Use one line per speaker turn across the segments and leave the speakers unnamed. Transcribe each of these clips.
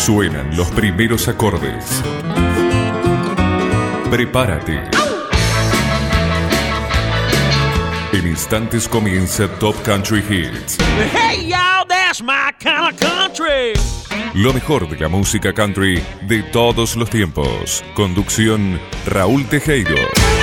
Suenan los primeros acordes. Prepárate. En instantes comienza Top Country Hits.
Hey y'all, that's my kind of country.
Lo mejor de la música country de todos los tiempos. Conducción Raúl Tejero.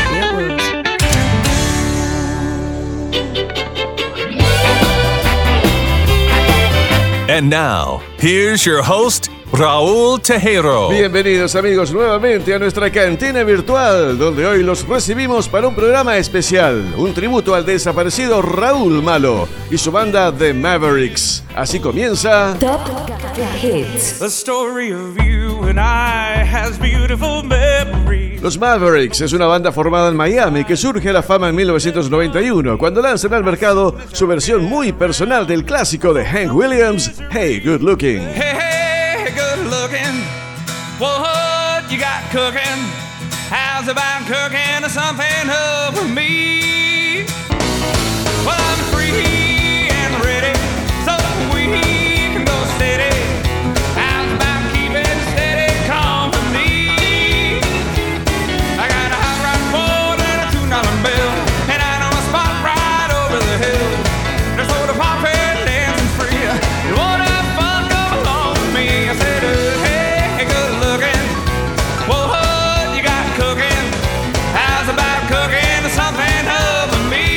And now, here's your host, Raúl Tejero.
Bienvenidos amigos nuevamente a nuestra cantina virtual, donde hoy los recibimos para un programa especial, un tributo al desaparecido Raúl Malo y su banda The Mavericks. Así comienza
Top Hits.
The story of you and I has beautiful memories.
Los Mavericks es una banda formada en Miami que surge a la fama en 1991 cuando lanzan al mercado su versión muy personal del clásico de Hank Williams, Hey Good Looking.
Hey, good looking. What you got cooking? How's about cooking something up for me? Well, I'm free and ready, so we can go steady. How's about keeping steady company? I got a hot rod Ford and a $2 bill, and I know a spot right over the hill. There's soda pop and dancing free. You wanna have fun? Come along with me. I said, hey, good looking. What you got cooking? How's about cooking something up for me?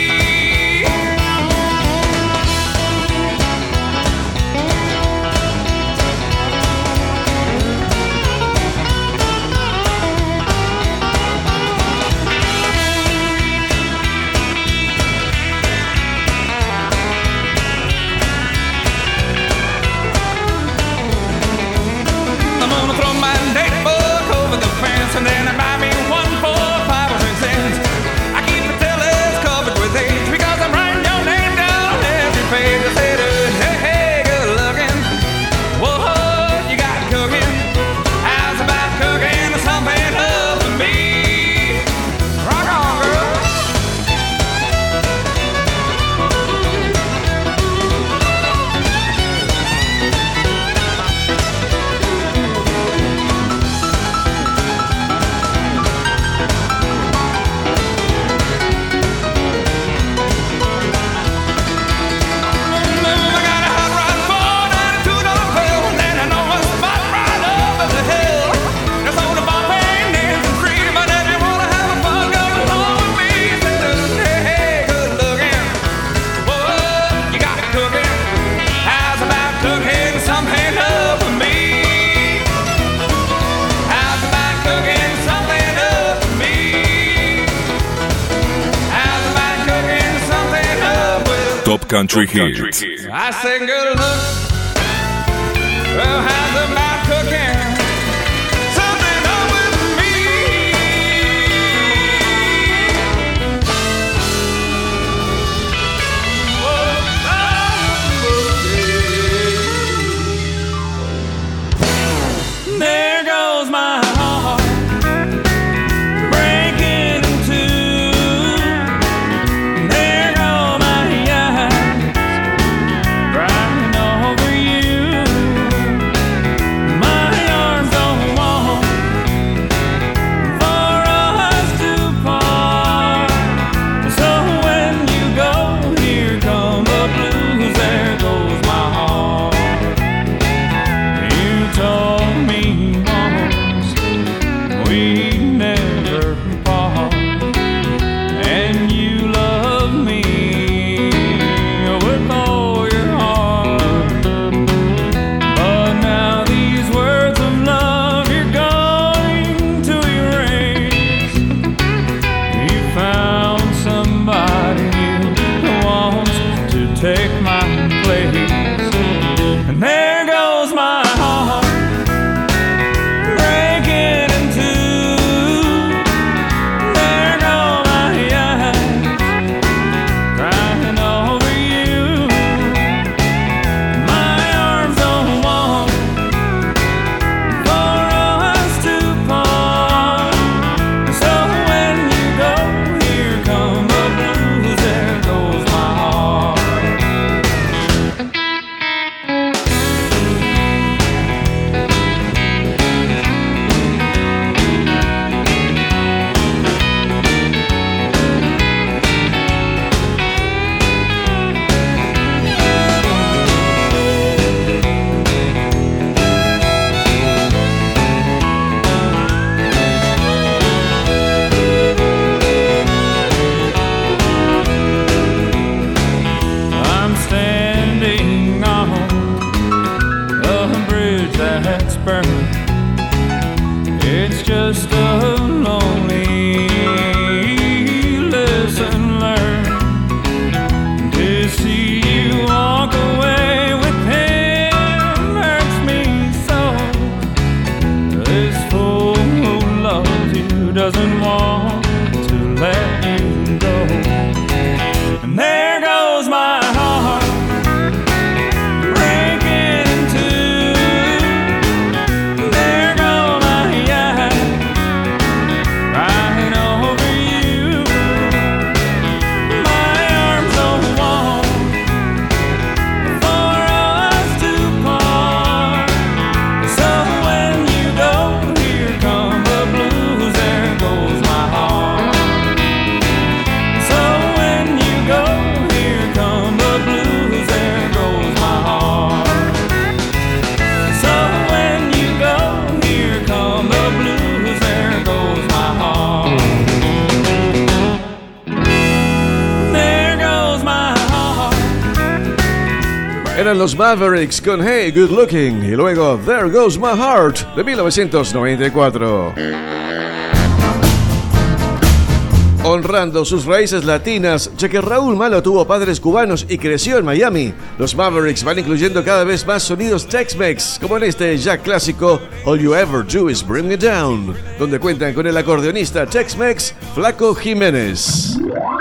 I'm gonna throw my date book over the fence and then I buy me 1 for 5 or 6 cents. I keep the tellers covered with age because I'm writing your name down on every page. I said, hey, good looking. What you got cooking? How's about cooking something up for me? Rock on, girl. I got a hot rod Ford and a $2 bill, and then I know a spot right over the hill. There's soda pop and dancing free, but if you wanna have a fun, come along with me. Hey, good looking. What you got cooking? How's about cooking something up for me? How's about cooking something up for me? How's about cooking something up with
Top Country Hits.
I said, good look. Well, how's about cooking something up with me? There goes my heart breaking in two. There go my eyes crying over you.
eran los Mavericks con Hey Good Looking y luego There Goes My Heart de 1994. Honrando sus raíces latinas, ya que Raúl Malo tuvo padres cubanos y creció en Miami, los Mavericks van incluyendo cada vez más sonidos Tex-Mex, como en este ya clásico All You Ever Do Is Bring Me Down, donde cuentan con el acordeonista Tex-Mex Flaco Jiménez.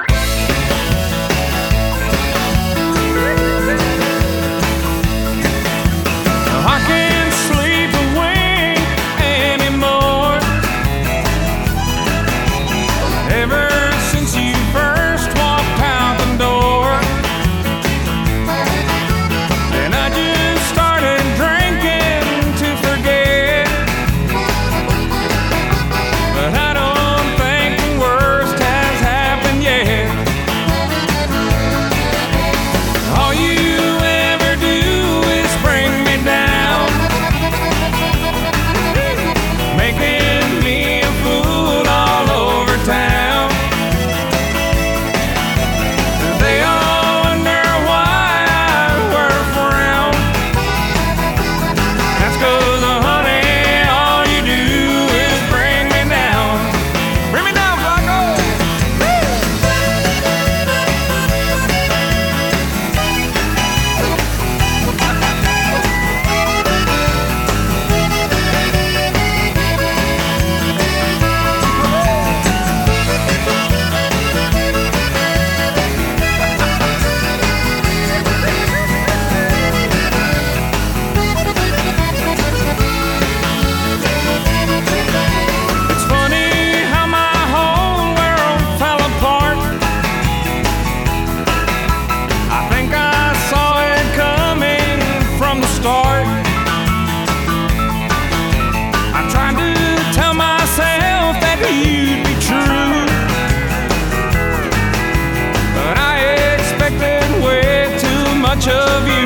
Of you.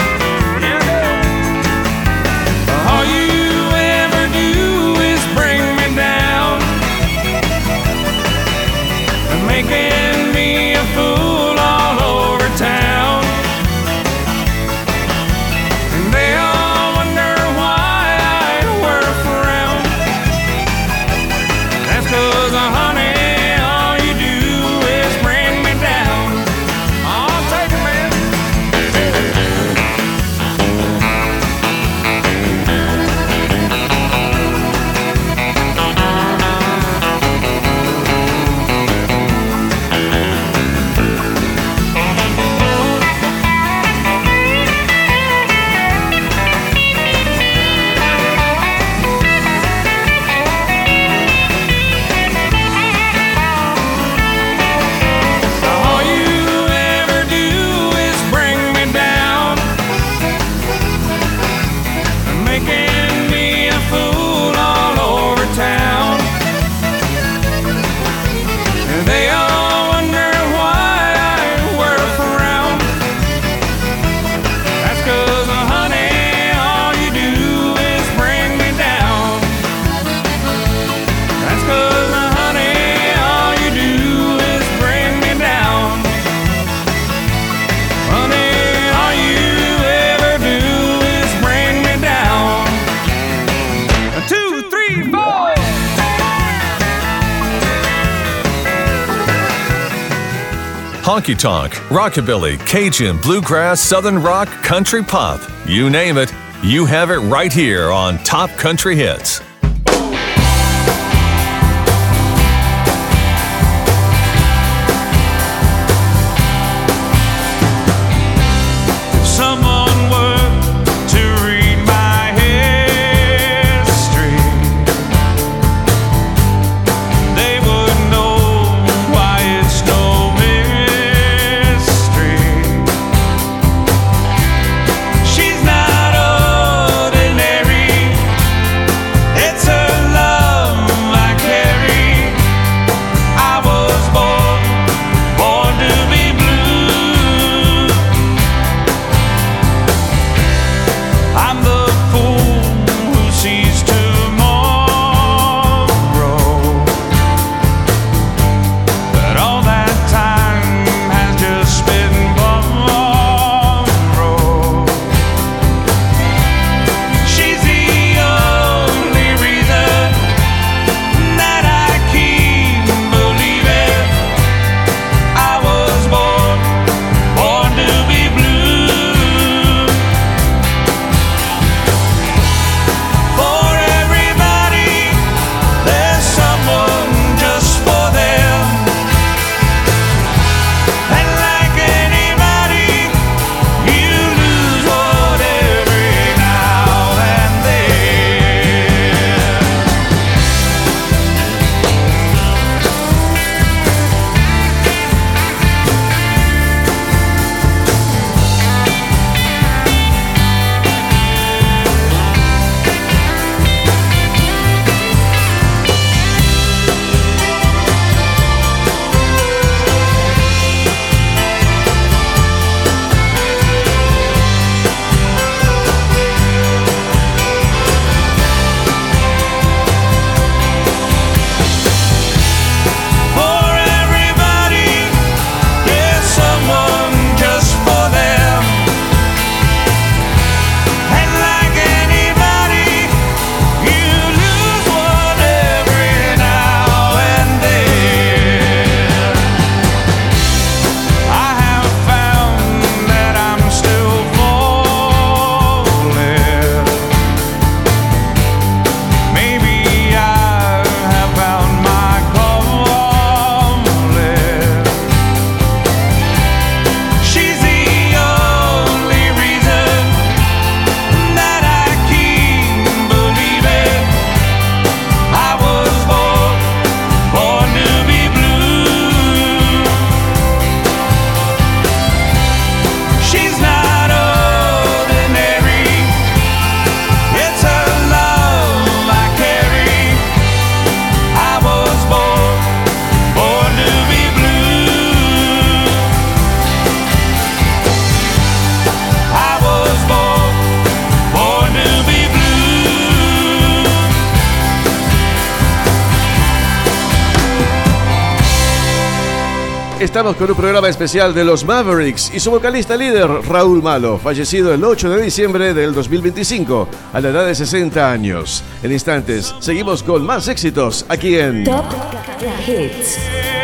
All you ever do is bring me down, making me a fool all over town. And they all wonder why I wear a frown. That's 'cause, honey, all you do is bring me down. I'll take it, man.
Honky tonk, rockabilly, Cajun, bluegrass, southern rock, country pop. You name it, you have it right here on Top Country Hits.
She's not ordinary.
Estamos con un programa especial de los Mavericks y su vocalista líder, Raúl Malo, fallecido el 8 de diciembre del 2025, a la edad de 60 años. En instantes, seguimos con más éxitos aquí en
Top Hits.